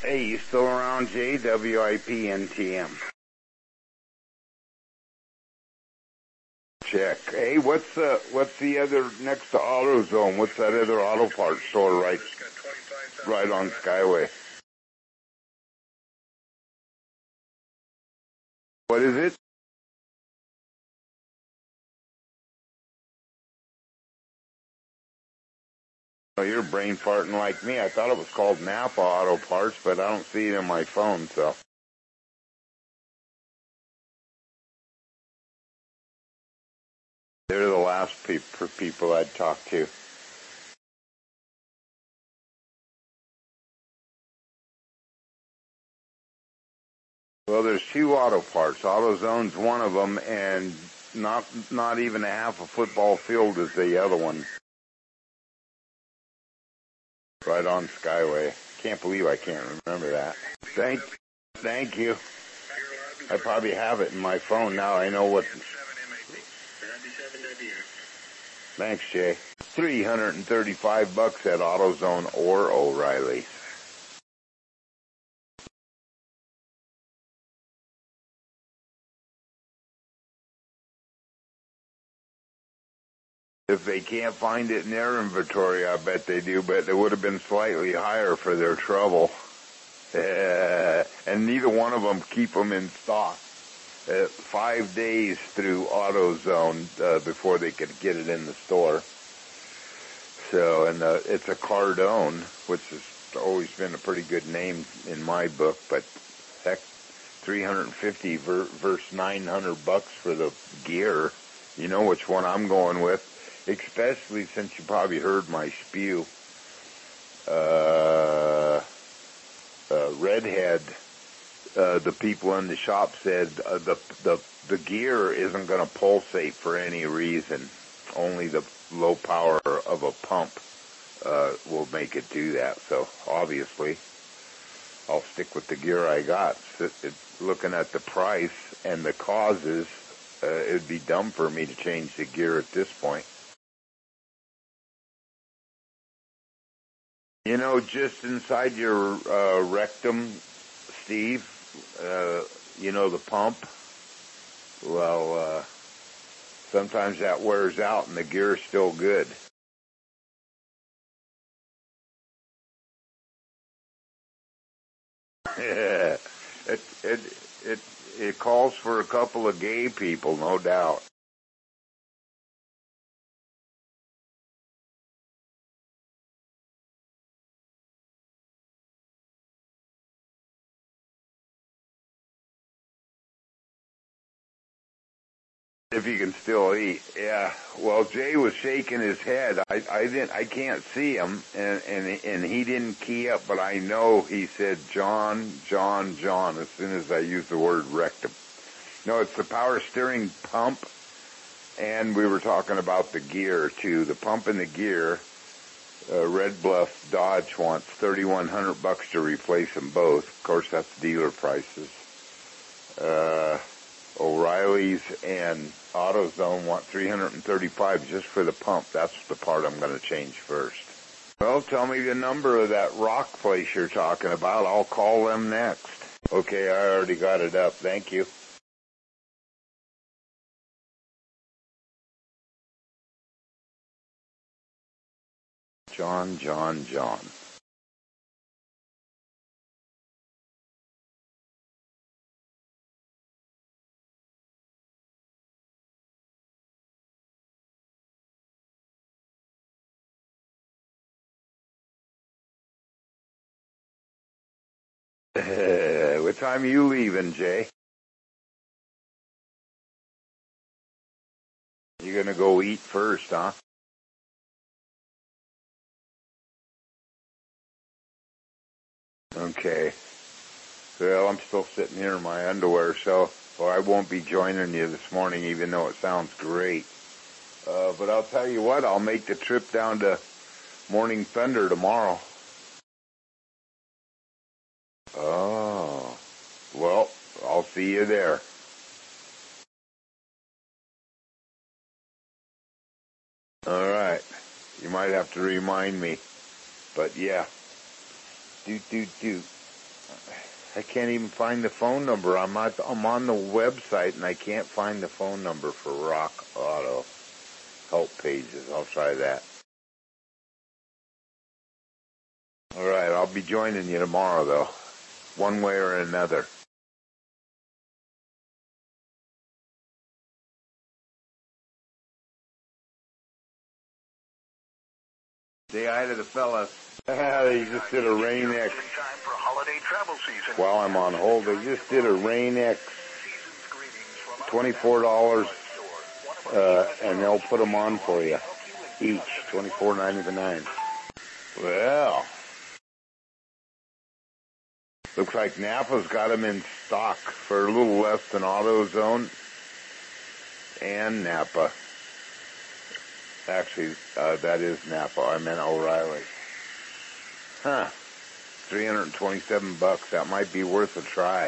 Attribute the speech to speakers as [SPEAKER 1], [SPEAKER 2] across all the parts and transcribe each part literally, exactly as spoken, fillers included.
[SPEAKER 1] Hey, you still around, J W I P N T M? Check. Hey, what's the what's the other next to AutoZone? What's that other auto parts store right right on Skyway? What is it? Oh, you're brain farting like me. I thought it was called Napa Auto Parts, but I don't see it in my phone, so. They're the last pe- people I'd talk to. Well, there's two auto parts. AutoZone's one of them, and not not even a half a football field is the other one. Right on Skyway. Can't believe I can't remember that. Thank, thank you. I probably have it in my phone now. I know what. Thanks, Jay. three hundred thirty-five bucks at AutoZone or O'Reilly. If they can't find it in their inventory, I bet they do, but it would have been slightly higher for their trouble. Uh, and neither one of them keep them in stock. Uh, five days through AutoZone uh, before they could get it in the store. So, and uh, it's a Cardone, which has always been a pretty good name in my book, but heck, three hundred fifty versus nine hundred bucks for the gear. You know which one I'm going with, especially since you probably heard my spew. Uh, uh, Redhead. Uh, the people in the shop said uh, the the the gear isn't going to pulsate for any reason. Only the low power of a pump uh, will make it do that. So obviously, I'll stick with the gear I got. So it, looking at the price and the causes, uh, it would be dumb for me to change the gear at this point. You know, just inside your uh, rectum, Steve. Uh, you know, the pump, well, uh, sometimes that wears out and the gear's still good. it, it, it, it calls for a couple of gay people, no doubt. If you can still eat, yeah. Well, Jay was shaking his head. I, I didn't, I can't see him, and and and he didn't key up, but I know he said John, John, John as soon as I used the word rectum. No, it's the power steering pump, and we were talking about the gear too. The pump and the gear. Uh, Red Bluff Dodge wants thirty-one hundred bucks to replace them both. Of course, that's dealer prices. Uh, O'Reilly's and AutoZone want three hundred thirty-five just for the pump. That's the part I'm going to change first. Well, tell me the number of that rock place you're talking about. I'll call them next. Okay, I already got it up. Thank you. John, John, John. What time are you leaving, Jay? You're going to go eat first, huh? Okay. Well, I'm still sitting here in my underwear, so well, I won't be joining you this morning, even though it sounds great. Uh, but I'll tell you what, I'll make the trip down to Morning Thunder tomorrow. Oh, well, I'll see you there. All right. You might have to remind me, but yeah. Do, do, do. I can't even find the phone number. I'm on, I'm on the website and I can't find the phone number for Rock Auto help pages. I'll try that. All right, I'll be joining you tomorrow, though, one way or another. Say hi to the fellas. They just did a Rain X. While I'm on hold, they just did a Rain X, twenty-four dollars, uh, and they'll put them on for you each, twenty-four ninety-nine. Well, looks like Napa's got them in stock for a little less than AutoZone and Napa. Actually, uh, that is Napa. I meant O'Reilly. Huh. three hundred twenty-seven bucks. That might be worth a try.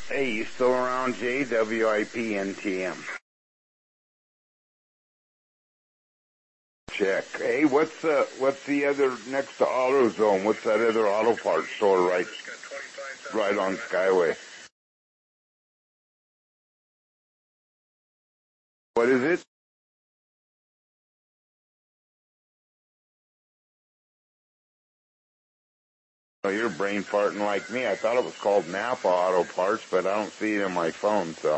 [SPEAKER 2] Hey, you still around, Jay? W I P N T M.
[SPEAKER 1] Check. Hey, what's uh, what's the other next to AutoZone? What's that other auto parts store right, right on Skyway? What is it? Oh, you're brain farting like me. I thought it was called Napa Auto Parts, but I don't see it in my phone, so.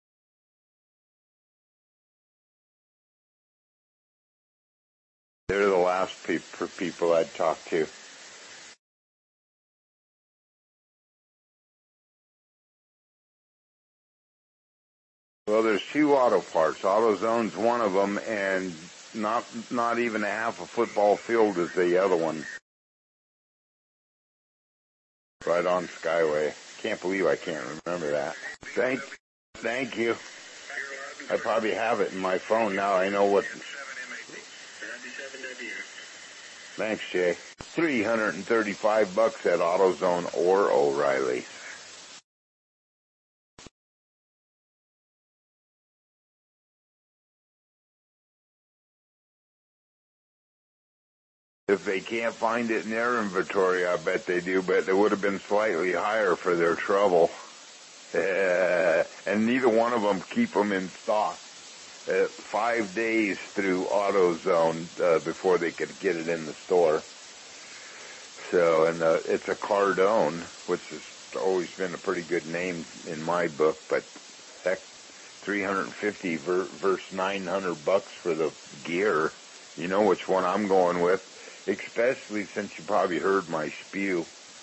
[SPEAKER 1] They're the last pe- people I'd talk to. Well, there's two auto parts. AutoZone's one of them, and not not even a half a football field is the other one. Right on Skyway. Can't believe I can't remember that. Thank, thank you. I probably have it in my phone now. I know what. Thanks, Jay. three hundred thirty-five bucks at AutoZone or O'Reilly. If they can't find it in their inventory, I bet they do, but it would have been slightly higher for their trouble. Uh, and neither one of them keep them in stock. Uh, five days through AutoZone uh, before they could get it in the store. So, and uh, it's a Cardone, which has always been a pretty good name in my book, but heck, three hundred fifty versus nine hundred bucks for the gear. You know which one I'm going with, especially since you probably heard my spew.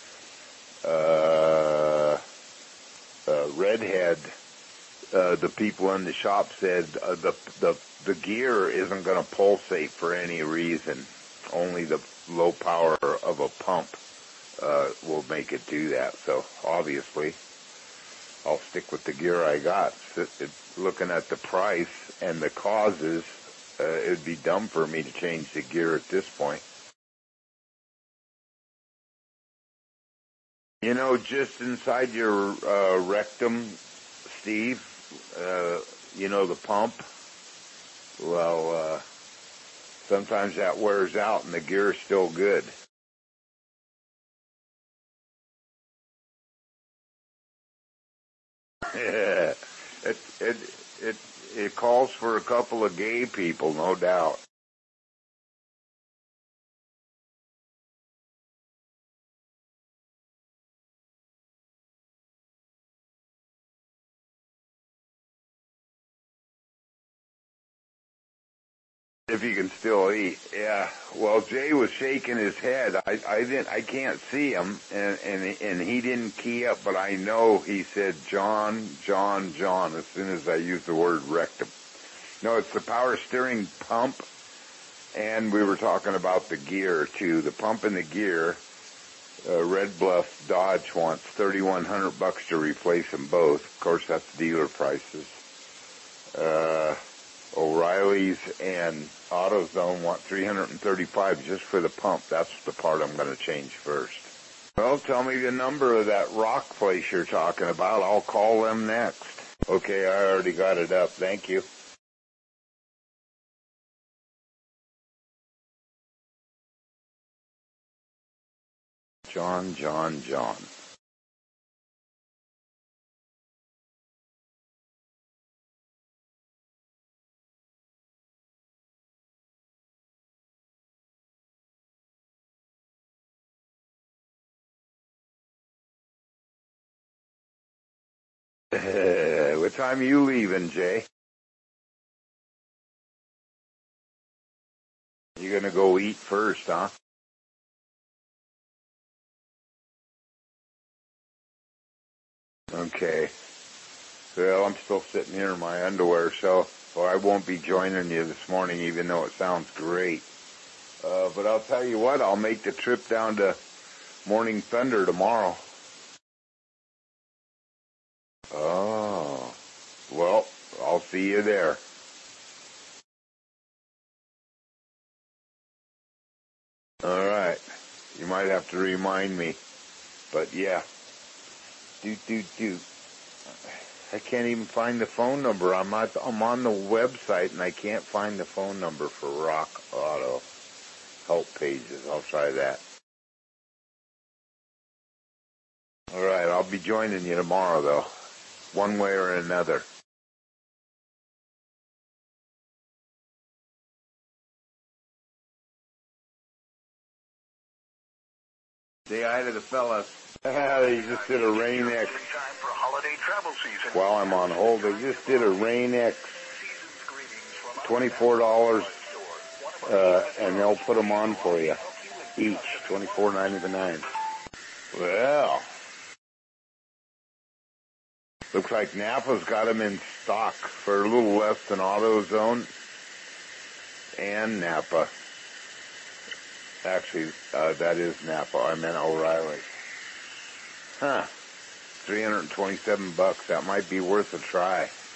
[SPEAKER 1] Uh, uh, Redhead, uh, the people in the shop said uh, the, the, the gear isn't going to pulsate for any reason. Only the low power of a pump uh, will make it do that. So obviously, I'll stick with the gear I got. It, it, looking at the price and the causes, uh, it'd be dumb for me to change the gear at this point. You know, just inside your uh, rectum, Steve, uh, you know the pump? Well, uh, sometimes that wears out and the gear's still good. Yeah, it, it, it, it calls for a couple of gay people, no doubt. If you can still eat, yeah. Well, Jay was shaking his head. I, I didn't, I can't see him, and and and he didn't key up, but I know he said John, John, John as soon as I used the word rectum. No, it's the power steering pump, and we were talking about the gear too. The pump and the gear. Uh, Red Bluff Dodge wants thirty-one hundred bucks to replace them both. Of course, that's dealer prices. Uh. O'Reilly's and AutoZone want three hundred thirty-five just for the pump. That's the part I'm going to change first. Well, tell me the number of that rock place you're talking about. I'll call them next. Okay, I already got it up. Thank you. John, John, John. Uh, what time are you leaving, Jay? You gonna go eat first, huh? Okay. Well, I'm still sitting here in my underwear, so well, I won't be joining you this morning, even though it sounds great. Uh, but I'll tell you what, I'll make the trip down to Morning Thunder tomorrow. Oh, well, I'll see you there. All right. You might have to remind me, but yeah. Do, do, do. I can't even find the phone number. I'm at, I'm on the website and I can't find the phone number for Rock Auto help pages. I'll try that. All right, I'll be joining you tomorrow though, one way or another. Say hi to the fellas. They just did a Rain-X. While I'm on hold, they just did a Rain-X, twenty-four dollars, uh, and they'll put them on for you each, twenty-four ninety-nine. Well, looks like Napa's got them in stock for a little less than AutoZone and Napa. Actually, uh, that is Napa. I meant O'Reilly. Huh. three hundred twenty-seven bucks. That might be worth a try.